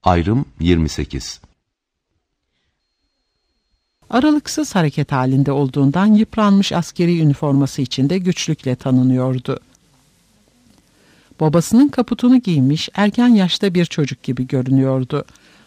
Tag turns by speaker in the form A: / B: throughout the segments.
A: Ayrım 28.
B: Aralıksız hareket halinde olduğundan yıpranmış askeri üniforması içinde güçlükle tanınıyordu. Babasının kaputunu giymiş erken yaşta bir çocuk gibi görünüyordu.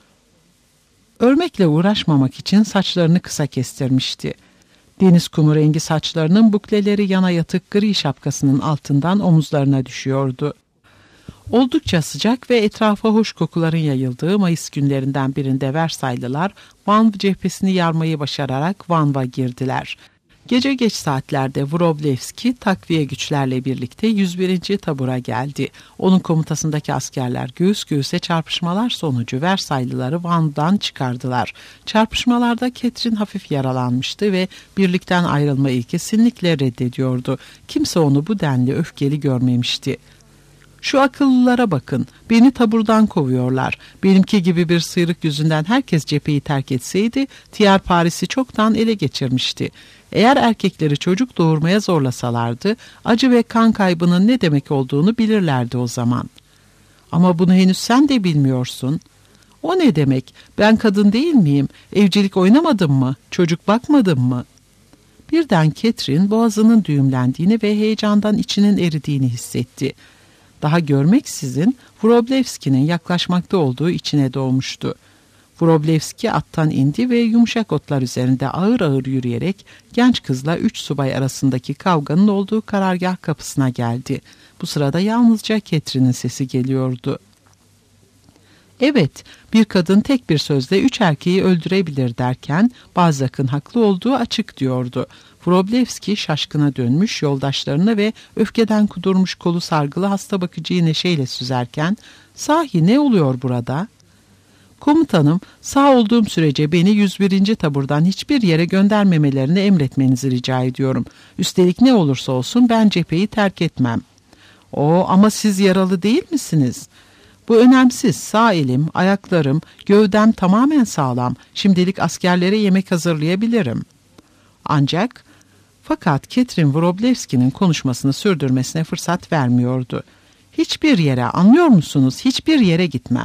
B: Örmekle uğraşmamak için saçlarını kısa kestirmişti. Deniz kumu rengi saçlarının bukleleri yana yatık gri şapkasının altından omuzlarına düşüyordu. Oldukça sıcak ve etrafa hoş kokuların yayıldığı Mayıs günlerinden birinde Versaylılar Van cephesini yarmayı başararak Van'a girdiler. Gece geç saatlerde Wroblewski takviye güçlerle birlikte 101. tabura geldi. Onun komutasındaki askerler göğüs göğüse çarpışmalar sonucu Versaylıları Van'dan çıkardılar. Çarpışmalarda Catherine hafif yaralanmıştı ve birlikten ayrılmayı kesinlikle reddediyordu. Kimse onu bu denli öfkeli görmemişti. Şu akıllılara bakın, beni taburdan kovuyorlar. Benimki gibi bir sıyrık yüzünden herkes cepheyi terk etseydi, Thiers Paris'i çoktan ele geçirmişti. Eğer erkekleri çocuk doğurmaya zorlasalardı, acı ve kan kaybının ne demek olduğunu bilirlerdi o zaman. Ama bunu henüz sen de bilmiyorsun. O ne demek? Ben kadın değil miyim? Evcilik oynamadım mı? Çocuk bakmadım mı? Birden Catherine boğazının düğümlendiğini ve heyecandan içinin eridiğini hissetti. Daha görmeksizin Wroblewski'nin yaklaşmakta olduğu içine doğmuştu. Wroblewski attan indi ve yumuşak otlar üzerinde ağır ağır yürüyerek genç kızla 3 subay arasındaki kavganın olduğu karargah kapısına geldi. Bu sırada yalnızca Catherine'in sesi geliyordu. Evet, bir kadın tek bir sözle 3 erkeği öldürebilir derken Balzac'ın haklı olduğu açık diyordu. Wroblewski şaşkına dönmüş yoldaşlarına ve öfkeden kudurmuş kolu sargılı hasta bakıcıyı neşeyle süzerken "Sahi ne oluyor burada?" "Komutanım, sağ olduğum sürece beni 101. taburdan hiçbir yere göndermemelerini emretmenizi rica ediyorum. Üstelik ne olursa olsun ben cepheyi terk etmem." Ama siz yaralı değil misiniz?" "Bu önemsiz. Sağ elim, ayaklarım, gövdem tamamen sağlam. Şimdilik askerlere yemek hazırlayabilirim." Fakat Catherine Wroblewski'nin konuşmasını sürdürmesine fırsat vermiyordu. "Hiçbir yere, anlıyor musunuz? Hiçbir yere gitmem."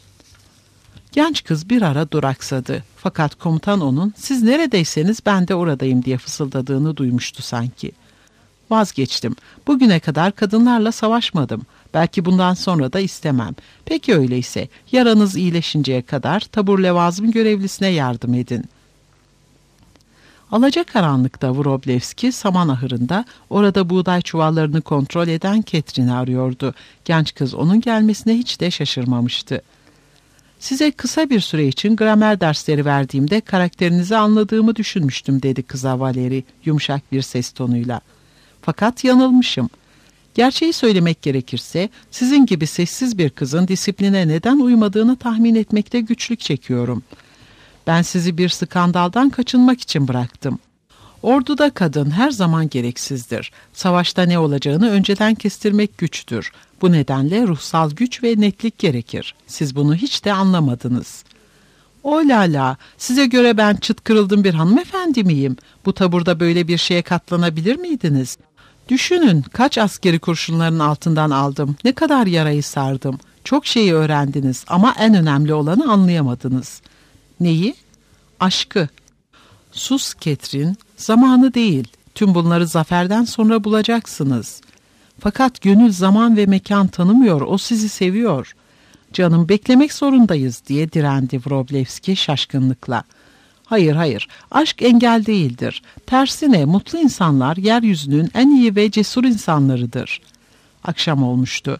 B: Genç kız bir ara duraksadı. Fakat komutan onun "Siz neredeyseniz ben de oradayım" diye fısıldadığını duymuştu sanki. "Vazgeçtim. Bugüne kadar kadınlarla savaşmadım. Belki bundan sonra da istemem. Peki öyleyse yaranız iyileşinceye kadar tabur levazım görevlisine yardım edin." Alacakaranlıkta Wroblewski saman ahırında orada buğday çuvallarını kontrol eden Catherine'i arıyordu. Genç kız onun gelmesine hiç de şaşırmamıştı. "Size kısa bir süre için gramer dersleri verdiğimde karakterinizi anladığımı düşünmüştüm" dedi kıza Valeri yumuşak bir ses tonuyla. "Fakat yanılmışım. Gerçeği söylemek gerekirse sizin gibi sessiz bir kızın disipline neden uymadığını tahmin etmekte güçlük çekiyorum. Ben sizi bir skandaldan kaçınmak için bıraktım. Orduda kadın her zaman gereksizdir. Savaşta ne olacağını önceden kestirmek güçtür. Bu nedenle ruhsal güç ve netlik gerekir. Siz bunu hiç de anlamadınız." "O lala, size göre ben çıt kırıldım bir hanımefendi miyim? Bu taburda böyle bir şeye katlanabilir miydiniz? Düşünün, kaç askeri kurşunların altından aldım, ne kadar yarayı sardım. Çok şeyi öğrendiniz ama en önemli olanı anlayamadınız." "Neyi?" "Aşkı." "Sus Catherine, zamanı değil. Tüm bunları zaferden sonra bulacaksınız." "Fakat gönül zaman ve mekan tanımıyor, o sizi seviyor." "Canım, beklemek zorundayız" diye direndi Wroblewski şaşkınlıkla. Hayır, aşk engel değildir. Tersine mutlu insanlar yeryüzünün en iyi ve cesur insanlarıdır." Akşam olmuştu.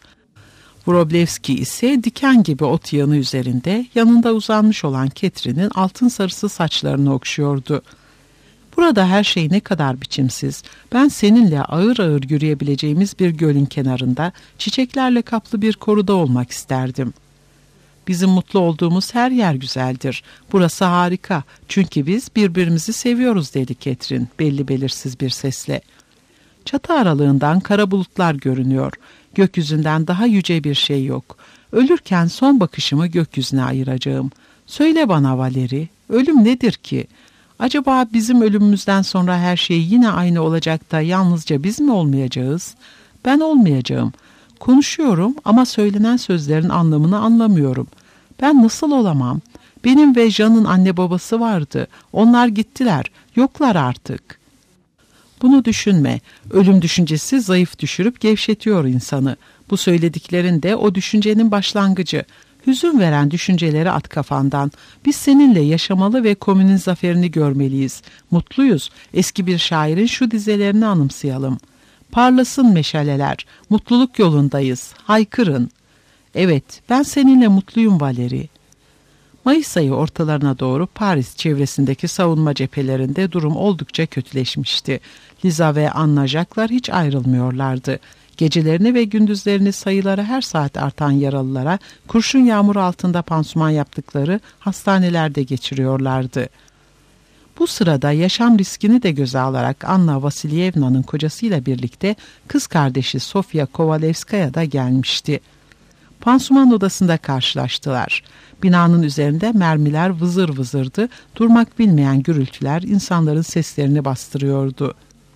B: Wroblewski ise diken gibi ot yığını üzerinde yanında uzanmış olan Catherine'in altın sarısı saçlarını okşuyordu. "Burada her şey ne kadar biçimsiz. Ben seninle ağır ağır yürüyebileceğimiz bir gölün kenarında, çiçeklerle kaplı bir koruda olmak isterdim." "Bizim mutlu olduğumuz her yer güzeldir. Burası harika. Çünkü biz birbirimizi seviyoruz" dedi Catherine belli belirsiz bir sesle. "Çatı aralığından kara bulutlar görünüyor. Gökyüzünden daha yüce bir şey yok. Ölürken son bakışımı gökyüzüne ayıracağım. Söyle bana Valeri, ölüm nedir ki? Acaba bizim ölümümüzden sonra her şey yine aynı olacak da yalnızca biz mi olmayacağız? Ben olmayacağım. Konuşuyorum ama söylenen sözlerin anlamını anlamıyorum. Ben nasıl olamam? Benim ve Jean'ın anne babası vardı. Onlar gittiler. Yoklar artık. Bunu düşünme. Ölüm düşüncesi zayıf düşürüp gevşetiyor insanı. Bu söylediklerin de o düşüncenin başlangıcı. Hüzün veren düşünceleri at kafandan. Biz seninle yaşamalı ve komünün zaferini görmeliyiz. Mutluyuz. Eski bir şairin şu dizelerini anımsayalım. Parlasın meşaleler. Mutluluk yolundayız. Haykırın. Evet, ben seninle mutluyum Valeri. Mayıs ayı ortalarına doğru Paris çevresindeki savunma cephelerinde durum oldukça kötüleşmişti. Liza ve Anna Jacques'lar hiç ayrılmıyorlardı. Gecelerini ve gündüzlerini sayıları her saat artan yaralılara kurşun yağmuru altında pansuman yaptıkları hastanelerde geçiriyorlardı. Bu sırada yaşam riskini de göze alarak Anna Vasilyevna'nın kocasıyla birlikte kız kardeşi Sofya Kovalevskaya da gelmişti. Pansuman odasında karşılaştılar. Binanın üzerinde mermiler vızır vızırdı, durmak bilmeyen gürültüler insanların seslerini bastırıyordu.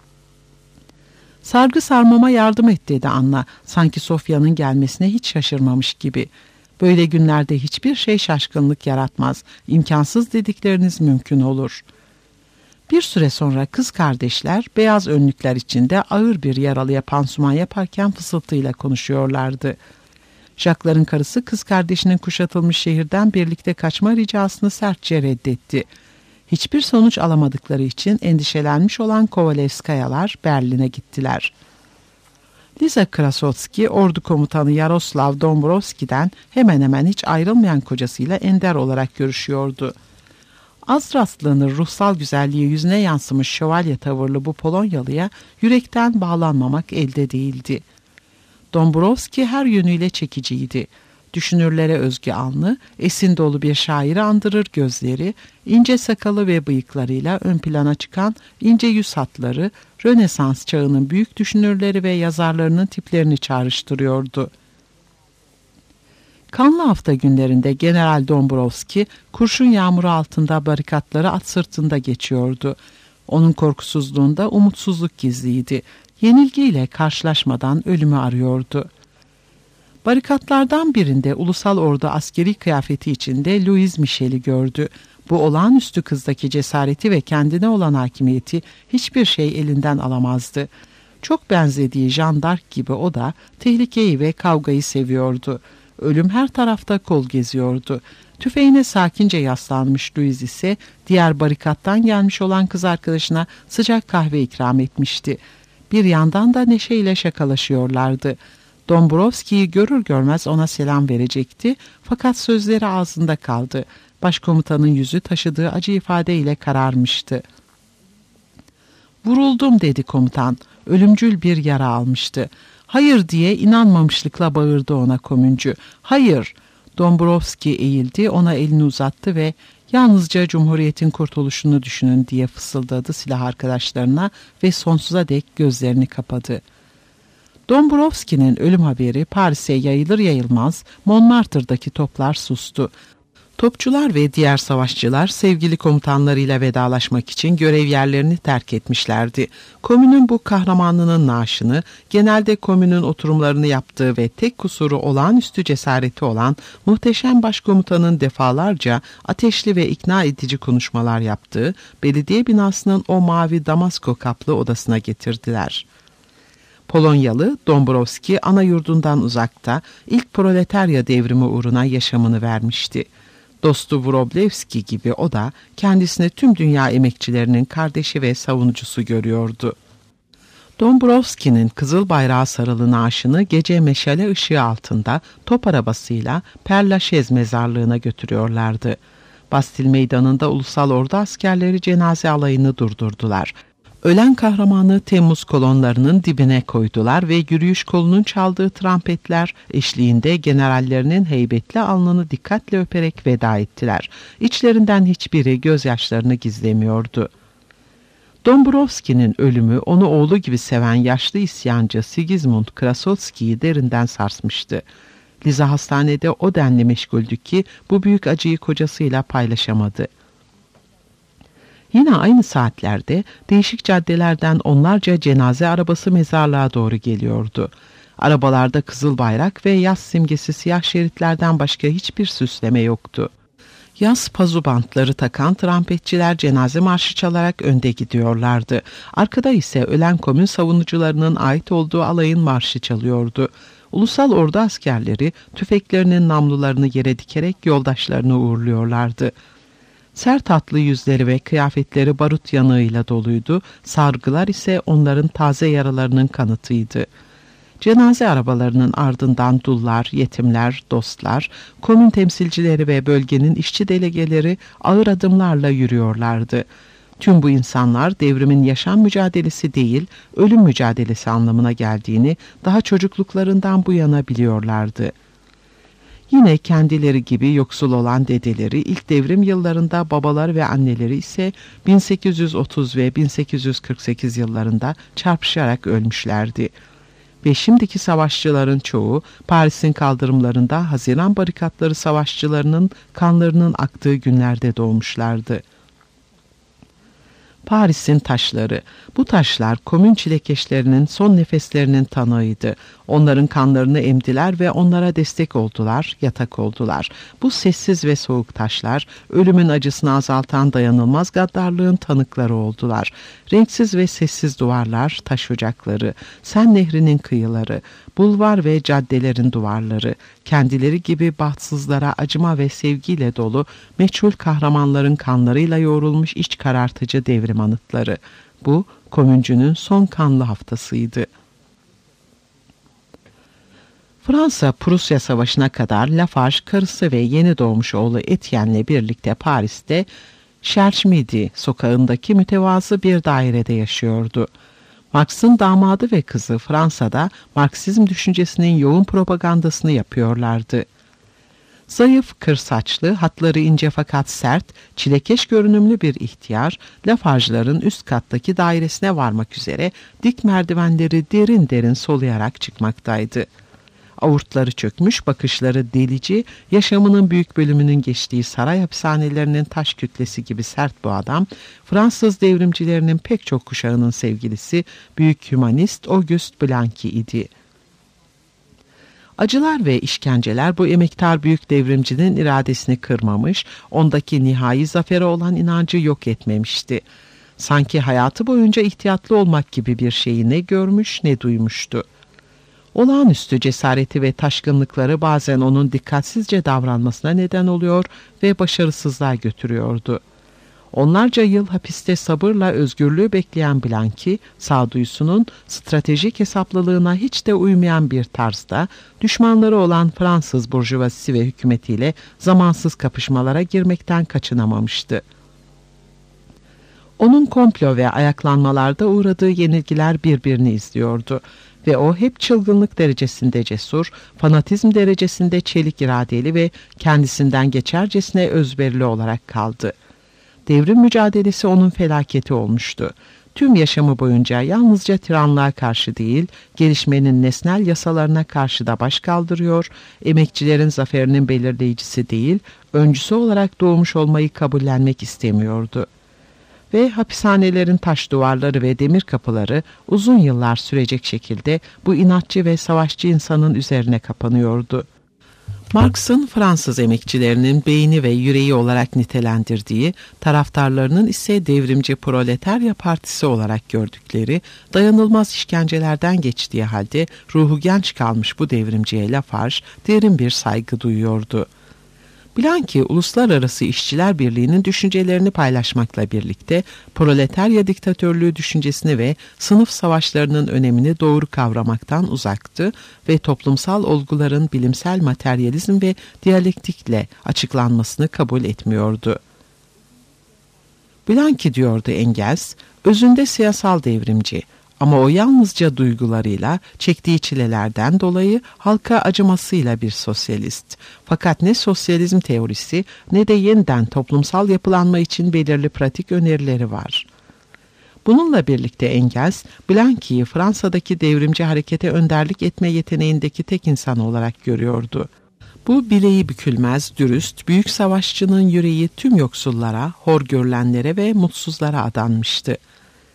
B: Sargı sarmama yardım et dedi Anna, sanki Sofya'nın gelmesine hiç şaşırmamış gibi. Böyle günlerde hiçbir şey şaşkınlık yaratmaz, imkansız dedikleriniz mümkün olur. Bir süre sonra kız kardeşler beyaz önlükler içinde ağır bir yaralıya pansuman yaparken fısıltıyla konuşuyorlardı. Jacques'ların karısı kız kardeşinin kuşatılmış şehirden birlikte kaçma ricasını sertçe reddetti. Hiçbir sonuç alamadıkları için endişelenmiş olan Kovalevskayalar Berlin'e gittiler. Liza Krasotski, ordu komutanı Yaroslav Dombrowski'den hemen hemen hiç ayrılmayan kocasıyla ender olarak görüşüyordu. Az rastlanır ruhsal güzelliği yüzüne yansımış şövalye tavırlı bu Polonyalıya yürekten bağlanmamak elde değildi. Dombrowski her yönüyle çekiciydi. Düşünürlere özgü alnı, esin dolu bir şairi andırır gözleri, ince sakalı ve bıyıklarıyla ön plana çıkan ince yüz hatları, Rönesans çağının büyük düşünürleri ve yazarlarının tiplerini çağrıştırıyordu. Kanlı hafta günlerinde General Dombrowski, kurşun yağmuru altında barikatları at sırtında geçiyordu. Onun korkusuzluğunda umutsuzluk gizliydi. Yenilgiyle karşılaşmadan ölümü arıyordu. Barikatlardan birinde ulusal ordu askeri kıyafeti içinde Louise Michel'i gördü. Bu olağanüstü kızdaki cesareti ve kendine olan hakimiyeti hiçbir şey elinden alamazdı. Çok benzediği Jeanne d'Arc gibi o da tehlikeyi ve kavgayı seviyordu. Ölüm her tarafta kol geziyordu. Tüfeğine sakince yaslanmış Louise ise diğer barikattan gelmiş olan kız arkadaşına sıcak kahve ikram etmişti. Bir yandan da neşeyle şakalaşıyorlardı. Dombrowski'yi görür görmez ona selam verecekti fakat sözleri ağzında kaldı. Başkomutanın yüzü taşıdığı acı ifadeyle kararmıştı. "Vuruldum," dedi komutan. Ölümcül bir yara almıştı. "Hayır," diye inanmamışlıkla bağırdı ona komüncü. "Hayır." Dombrowski eğildi, ona elini uzattı ve "Yalnızca Cumhuriyet'in kurtuluşunu düşünün," diye fısıldadı silah arkadaşlarına ve sonsuza dek gözlerini kapadı. Dombrowski'nin ölüm haberi Paris'e yayılır yayılmaz Montmartre'daki toplar sustu. Topçular ve diğer savaşçılar sevgili komutanlarıyla vedalaşmak için görev yerlerini terk etmişlerdi. Komünün bu kahramanlığının naaşını genelde komünün oturumlarını yaptığı ve tek kusuru olağanüstü cesareti olan muhteşem başkomutanın defalarca ateşli ve ikna edici konuşmalar yaptığı belediye binasının o mavi damasko kaplı odasına getirdiler. Polonyalı Dombrowski ana yurdundan uzakta ilk proletarya devrimi uğruna yaşamını vermişti. Dostu Wroblewski gibi o da kendisini tüm dünya emekçilerinin kardeşi ve savunucusu görüyordu. Dombrowski'nin kızıl bayrağı sarılı naaşını gece meşale ışığı altında top arabasıyla Père Lachaise mezarlığına götürüyorlardı. Bastil meydanında ulusal ordu askerleri cenaze alayını durdurdular. Ölen kahramanı Temmuz kolonlarının dibine koydular ve yürüyüş kolunun çaldığı trampetler eşliğinde generallerinin heybetli alnını dikkatle öperek veda ettiler. İçlerinden hiçbiri gözyaşlarını gizlemiyordu. Dombrowski'nin ölümü onu oğlu gibi seven yaşlı isyancı Sigismund Krasotski'yi derinden sarsmıştı. Liza hastanede o denli meşguldü ki bu büyük acıyı kocasıyla paylaşamadı. Yine aynı saatlerde değişik caddelerden onlarca cenaze arabası mezarlığa doğru geliyordu. Arabalarda kızıl bayrak ve yaz simgesi siyah şeritlerden başka hiçbir süsleme yoktu. Yaz pazu bantları takan trampetçiler cenaze marşı çalarak önde gidiyorlardı. Arkada ise ölen komün savunucularının ait olduğu alayın marşı çalıyordu. Ulusal ordu askerleri tüfeklerinin namlularını yere dikerek yoldaşlarını uğurluyorlardı. Sert hatlı yüzleri ve kıyafetleri barut yanığıyla doluydu, sargılar ise onların taze yaralarının kanıtıydı. Cenaze arabalarının ardından dullar, yetimler, dostlar, komün temsilcileri ve bölgenin işçi delegeleri ağır adımlarla yürüyorlardı. Tüm bu insanlar devrimin yaşam mücadelesi değil, ölüm mücadelesi anlamına geldiğini daha çocukluklarından bu yana biliyorlardı. Yine kendileri gibi yoksul olan dedeleri ilk devrim yıllarında, babaları ve anneleri ise 1830 ve 1848 yıllarında çarpışarak ölmüşlerdi. Ve şimdiki savaşçıların çoğu Paris'in kaldırımlarında Haziran barikatları savaşçılarının kanlarının aktığı günlerde doğmuşlardı. Paris'in taşları. Bu taşlar komün çilekeşlerinin son nefeslerinin tanığıydı. Onların kanlarını emdiler ve onlara destek oldular, yatak oldular. Bu sessiz ve soğuk taşlar, ölümün acısını azaltan dayanılmaz gaddarlığın tanıkları oldular. Renksiz ve sessiz duvarlar, taş ocakları, Sen Nehri'nin kıyıları, bulvar ve caddelerin duvarları, kendileri gibi bahtsızlara acıma ve sevgiyle dolu, meçhul kahramanların kanlarıyla yoğrulmuş iç karartıcı devrim anıtları. Bu, komüncünün son kanlı haftasıydı. Fransa-Prusya Savaşı'na kadar Lafarge, karısı ve yeni doğmuş oğlu Etienne'le birlikte Paris'te Cherche-Midi sokağındaki mütevazı bir dairede yaşıyordu. Marx'ın damadı ve kızı Fransa'da Marksizm düşüncesinin yoğun propagandasını yapıyorlardı. Zayıf, kır saçlı, hatları ince fakat sert, çilekeş görünümlü bir ihtiyar, Lafarge'ların üst kattaki dairesine varmak üzere dik merdivenleri derin derin soluyarak çıkmaktaydı. Avurtları çökmüş, bakışları delici, yaşamının büyük bölümünün geçtiği saray hapishanelerinin taş kütlesi gibi sert bu adam, Fransız devrimcilerinin pek çok kuşağının sevgilisi, büyük hümanist Auguste Blanqui idi. Acılar ve işkenceler bu emektar büyük devrimcinin iradesini kırmamış, ondaki nihai zafere olan inancı yok etmemişti. Sanki hayatı boyunca ihtiyatlı olmak gibi bir şeyi ne görmüş ne duymuştu. Olağanüstü cesareti ve taşkınlıkları bazen onun dikkatsizce davranmasına neden oluyor ve başarısızlığa götürüyordu. Onlarca yıl hapiste sabırla özgürlüğü bekleyen Blanqui, sağduyusunun stratejik hesaplılığına hiç de uymayan bir tarzda, düşmanları olan Fransız burjuvazisi ve hükümetiyle zamansız kapışmalara girmekten kaçınamamıştı. Onun komplo ve ayaklanmalarda uğradığı yenilgiler birbirini izliyordu ve o hep çılgınlık derecesinde cesur, fanatizm derecesinde çelik iradeli ve kendisinden geçercesine özverili olarak kaldı. Devrim mücadelesi onun felaketi olmuştu. Tüm yaşamı boyunca yalnızca tiranlığa karşı değil, gelişmenin nesnel yasalarına karşı da baş kaldırıyor, emekçilerin zaferinin belirleyicisi değil, öncüsü olarak doğmuş olmayı kabullenmek istemiyordu. Ve hapishanelerin taş duvarları ve demir kapıları uzun yıllar sürecek şekilde bu inatçı ve savaşçı insanın üzerine kapanıyordu. Marx'ın Fransız emekçilerinin beyni ve yüreği olarak nitelendirdiği, taraftarlarının ise devrimci proletarya partisi olarak gördükleri, dayanılmaz işkencelerden geçtiği halde ruhu genç kalmış bu devrimciye Lafarge derin bir saygı duyuyordu. Blanqui, Uluslararası İşçiler Birliği'nin düşüncelerini paylaşmakla birlikte proletarya diktatörlüğü düşüncesini ve sınıf savaşlarının önemini doğru kavramaktan uzaktı ve toplumsal olguların bilimsel materyalizm ve diyalektikle açıklanmasını kabul etmiyordu. Blanqui, diyordu Engels, özünde siyasal devrimci. Ama o yalnızca duygularıyla, çektiği çilelerden dolayı halka acımasıyla bir sosyalist. Fakat ne sosyalizm teorisi ne de yeniden toplumsal yapılanma için belirli pratik önerileri var. Bununla birlikte Engels, Blanqui'yi Fransa'daki devrimci harekete önderlik etme yeteneğindeki tek insan olarak görüyordu. Bu bileği bükülmez, dürüst, büyük savaşçının yüreği tüm yoksullara, hor görülenlere ve mutsuzlara adanmıştı.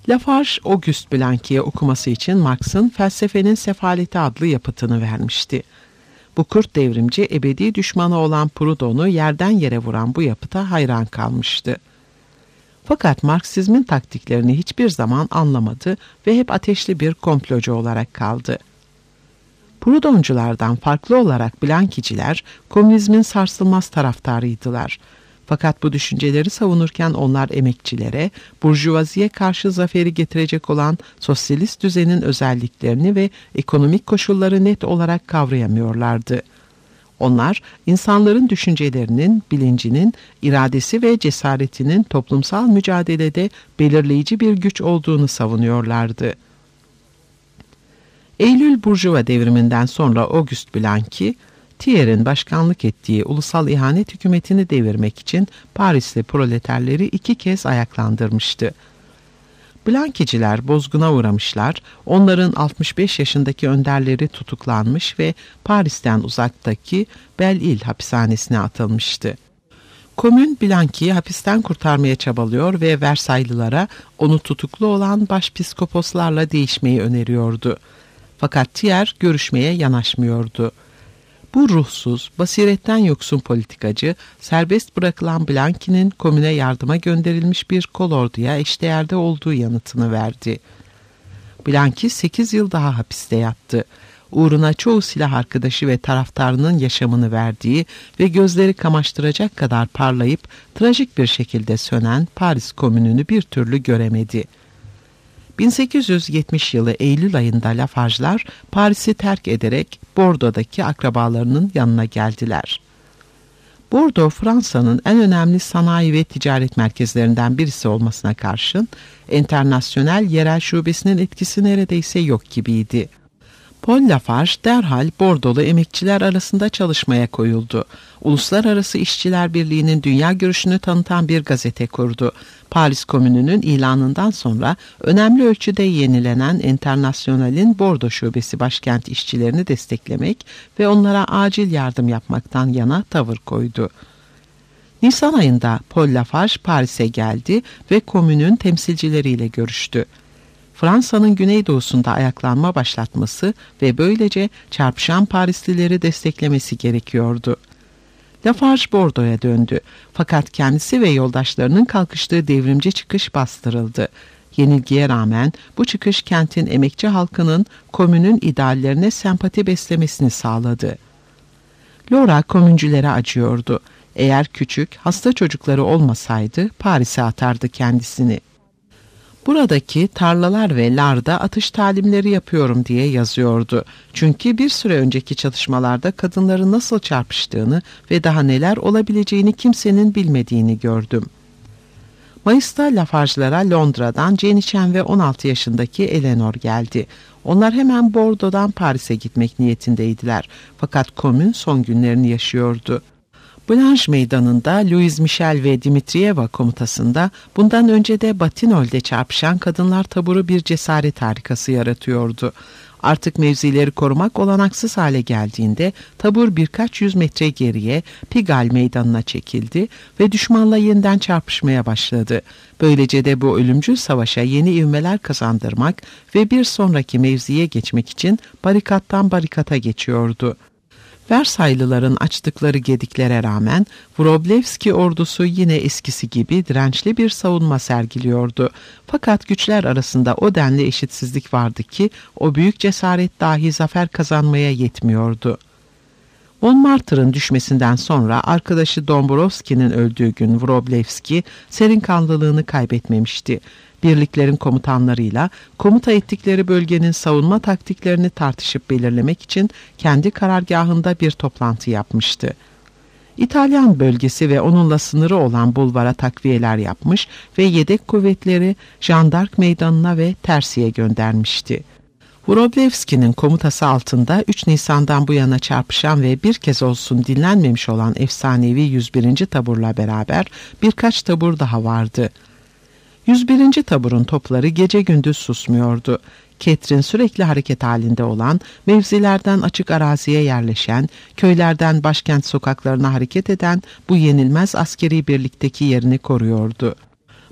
B: Lafarge, Auguste Blanq'ye okuması için Marx'ın Felsefenin Sefaleti adlı yapıtını vermişti. Bu kurt devrimci ebedi düşmanı olan Proudhon'u yerden yere vuran bu yapıta hayran kalmıştı. Fakat Marksizmin taktiklerini hiçbir zaman anlamadı ve hep ateşli bir komplocu olarak kaldı. Proudhonculardan farklı olarak Blanquiciler komünizmin sarsılmaz taraftarıydılar. Fakat bu düşünceleri savunurken onlar emekçilere, burjuvaziye karşı zaferi getirecek olan sosyalist düzenin özelliklerini ve ekonomik koşulları net olarak kavrayamıyorlardı. Onlar, insanların düşüncelerinin, bilincinin, iradesi ve cesaretinin toplumsal mücadelede belirleyici bir güç olduğunu savunuyorlardı. Eylül Burjuva devriminden sonra Auguste Blanq'i, Thiers' başkanlık ettiği ulusal ihanet hükümetini devirmek için Parisli proleterleri 2 kez ayaklandırmıştı. Blanquiciler bozguna uğramışlar, onların 65 yaşındaki önderleri tutuklanmış ve Paris'ten uzaktaki Belle-Île hapishanesine atılmıştı. Komün Blanq'i hapisten kurtarmaya çabalıyor ve Versaylılara onu tutuklu olan başpiskoposlarla değişmeyi öneriyordu. Fakat Thiers görüşmeye yanaşmıyordu. Bu ruhsuz, basiretten yoksun politikacı, serbest bırakılan Blanq'inin komüne yardıma gönderilmiş bir kolorduya eşdeğerde olduğu yanıtını verdi. Blanq'i 8 yıl daha hapiste yattı. Uğruna çoğu silah arkadaşı ve taraftarının yaşamını verdiği ve gözleri kamaştıracak kadar parlayıp trajik bir şekilde sönen Paris Komünü'nü bir türlü göremedi. 1870 yılı Eylül ayında Lafarge'lar Paris'i terk ederek Bordeaux'daki akrabalarının yanına geldiler. Bordeaux, Fransa'nın en önemli sanayi ve ticaret merkezlerinden birisi olmasına karşın, enternasyonel yerel şubesinin etkisi neredeyse yok gibiydi. Paul Lafarge derhal Bordeaux'lu emekçiler arasında çalışmaya koyuldu. Uluslararası İşçiler Birliği'nin dünya görüşünü tanıtan bir gazete kurdu. Paris Komünü'nün ilanından sonra önemli ölçüde yenilenen Enternasyonel'in Bordeaux şubesi başkent işçilerini desteklemek ve onlara acil yardım yapmaktan yana tavır koydu. Nisan ayında Paul Lafarge Paris'e geldi ve Komünün temsilcileriyle görüştü. Fransa'nın güneydoğusunda ayaklanma başlatması ve böylece çarpışan Parislileri desteklemesi gerekiyordu. Lafarge Bordeaux'a döndü. Fakat kendisi ve yoldaşlarının kalkıştığı devrimci çıkış bastırıldı. Yenilgiye rağmen bu çıkış kentin emekçi halkının komünün ideallerine sempati beslemesini sağladı. Laura komüncülere acıyordu. Eğer küçük, hasta çocukları olmasaydı Paris'e atardı kendisini. Buradaki tarlalar ve larda atış talimleri yapıyorum diye yazıyordu. Çünkü bir süre önceki çatışmalarda kadınların nasıl çarpıştığını ve daha neler olabileceğini kimsenin bilmediğini gördüm. Mayıs'ta Lafarge'lara Londra'dan Jane Chen ve 16 yaşındaki Eleanor geldi. Onlar hemen Bordeaux'dan Paris'e gitmek niyetindeydiler. Fakat komün son günlerini yaşıyordu. Blanche Meydanı'nda Louise Michel ve Dimitrieva komutasında bundan önce de Batignolle'de çarpışan kadınlar taburu bir cesaret harikası yaratıyordu. Artık mevzileri korumak olanaksız hale geldiğinde tabur birkaç yüz metre geriye Pigalle Meydanı'na çekildi ve düşmanla yeniden çarpışmaya başladı. Böylece de bu ölümcül savaşa yeni ivmeler kazandırmak ve bir sonraki mevziye geçmek için barikattan barikata geçiyordu. Versaylıların açtıkları gediklere rağmen Wroblewski ordusu yine eskisi gibi dirençli bir savunma sergiliyordu. Fakat güçler arasında o denli eşitsizlik vardı ki o büyük cesaret dahi zafer kazanmaya yetmiyordu. Montmartre'ın düşmesinden sonra arkadaşı Dombrowski'nin öldüğü gün Wroblewski serinkanlılığını kaybetmemişti. Birliklerin komutanlarıyla komuta ettikleri bölgenin savunma taktiklerini tartışıp belirlemek için kendi karargahında bir toplantı yapmıştı. İtalyan bölgesi ve onunla sınırı olan bulvara takviyeler yapmış ve yedek kuvvetleri Jeanne d'Arc meydanına ve Tersi'ye göndermişti. Wroblewski'nin komutası altında 3 Nisan'dan bu yana çarpışan ve bir kez olsun dinlenmemiş olan efsanevi 101. taburla beraber birkaç tabur daha vardı. 101. taburun topları gece gündüz susmuyordu. Ketrin sürekli hareket halinde olan, mevzilerden açık araziye yerleşen, köylerden başkent sokaklarına hareket eden bu yenilmez askeri birlikteki yerini koruyordu.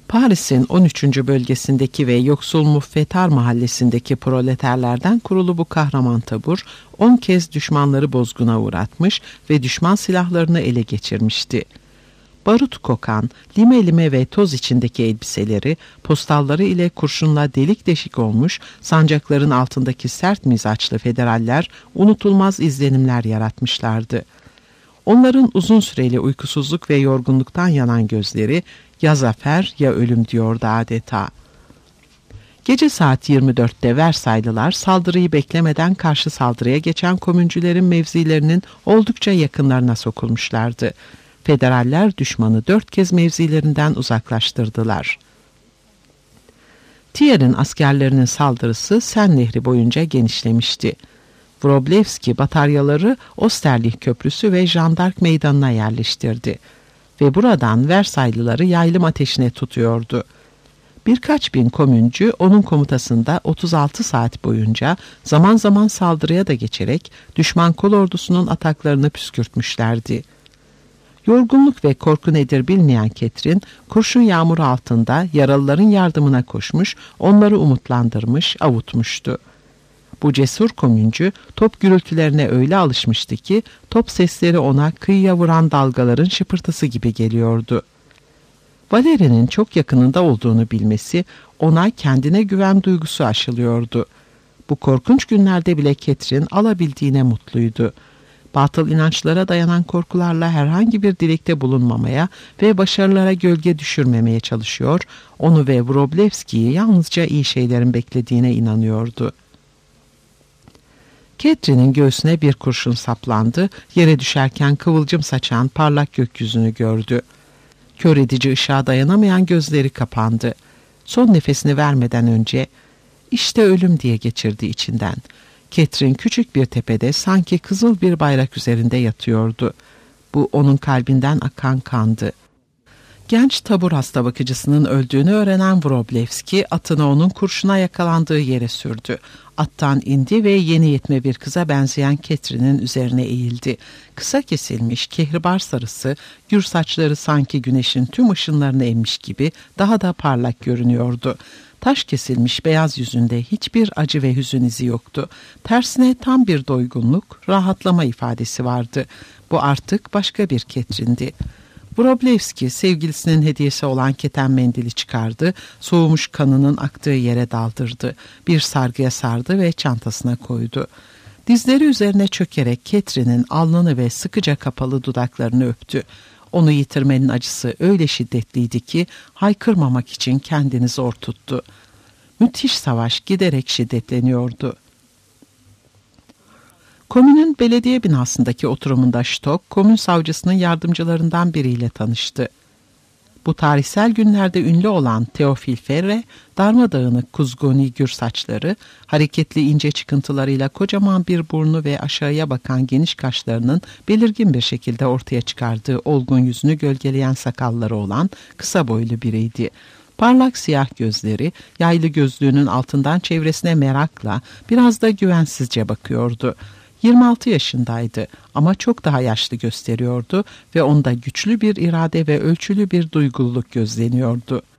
B: Paris'in 13. bölgesindeki ve yoksul Muffetar mahallesindeki proleterlerden kurulu bu kahraman tabur 10 kez düşmanları bozguna uğratmış ve düşman silahlarını ele geçirmişti. Barut kokan, lime lime ve toz içindeki elbiseleri, postalları ile kurşunla delik deşik olmuş, sancakların altındaki sert mizaçlı federaller unutulmaz izlenimler yaratmışlardı. Onların uzun süreli uykusuzluk ve yorgunluktan yanan gözleri, ya zafer ya ölüm diyordu adeta. Gece saat 24'te Versaylılar saldırıyı beklemeden karşı saldırıya geçen komüncülerin mevzilerinin oldukça yakınlarına sokulmuşlardı. Federaller düşmanı 4 kez mevzilerinden uzaklaştırdılar. Thierry'nin askerlerinin saldırısı Sen Nehri boyunca genişlemişti. Wroblewski bataryaları Osterlich Köprüsü ve Jandark Meydanı'na yerleştirdi ve buradan Versaylıları yaylım ateşine tutuyordu. Birkaç bin komüncü onun komutasında 36 saat boyunca zaman zaman saldırıya da geçerek düşman kolordusunun ataklarını püskürtmüşlerdi. Yorgunluk ve korku nedir bilmeyen Ketrin, kurşun yağmuru altında yaralıların yardımına koşmuş, onları umutlandırmış, avutmuştu. Bu cesur komüncü top gürültülerine öyle alışmıştı ki top sesleri ona kıyıya vuran dalgaların şıpırtısı gibi geliyordu. Valeri'nin çok yakınında olduğunu bilmesi ona kendine güven duygusu aşılıyordu. Bu korkunç günlerde bile Ketrin alabildiğine mutluydu. Batıl inançlara dayanan korkularla herhangi bir dilekte bulunmamaya ve başarılara gölge düşürmemeye çalışıyor, onu ve Wroblewski'yi yalnızca iyi şeylerin beklediğine inanıyordu. Ketrin'in göğsüne bir kurşun saplandı, yere düşerken kıvılcım saçan parlak gökyüzünü gördü. Kör edici ışığa dayanamayan gözleri kapandı. Son nefesini vermeden önce, "İşte ölüm" diye geçirdi içinden. Ketrin küçük bir tepede sanki kızıl bir bayrak üzerinde yatıyordu. Bu onun kalbinden akan kandı. Genç tabur hasta bakıcısının öldüğünü öğrenen Wroblewski atını onun kurşuna yakalandığı yere sürdü. Attan indi ve yeni yetme bir kıza benzeyen Ketrin'in üzerine eğildi. Kısa kesilmiş, kehribar sarısı, gür saçları sanki güneşin tüm ışınlarını emmiş gibi daha da parlak görünüyordu. Taş kesilmiş beyaz yüzünde hiçbir acı ve hüzün izi yoktu. Tersine tam bir doygunluk, rahatlama ifadesi vardı. Bu artık başka bir Ketrin'di. Wroblewski sevgilisinin hediyesi olan keten mendili çıkardı, soğumuş kanının aktığı yere daldırdı. Bir sargıya sardı ve çantasına koydu. Dizleri üzerine çökerek Ketrin'in alnını ve sıkıca kapalı dudaklarını öptü. Onu yitirmenin acısı öyle şiddetliydi ki haykırmamak için kendini zor tuttu. Müthiş savaş giderek şiddetleniyordu. Komünün belediye binasındaki oturumunda Stock, komün savcısının yardımcılarından biriyle tanıştı. Bu tarihsel günlerde ünlü olan Theophile Ferre, darmadağınık kuzguni gür saçları, hareketli ince çıkıntılarıyla kocaman bir burnu ve aşağıya bakan geniş kaşlarının belirgin bir şekilde ortaya çıkardığı olgun yüzünü gölgeleyen sakalları olan kısa boylu biriydi. Parlak siyah gözleri, yaylı gözlüğünün altından çevresine merakla, biraz da güvensizce bakıyordu. 26 yaşındaydı ama çok daha yaşlı gösteriyordu ve onda güçlü bir irade ve ölçülü bir duygululuk gözleniyordu.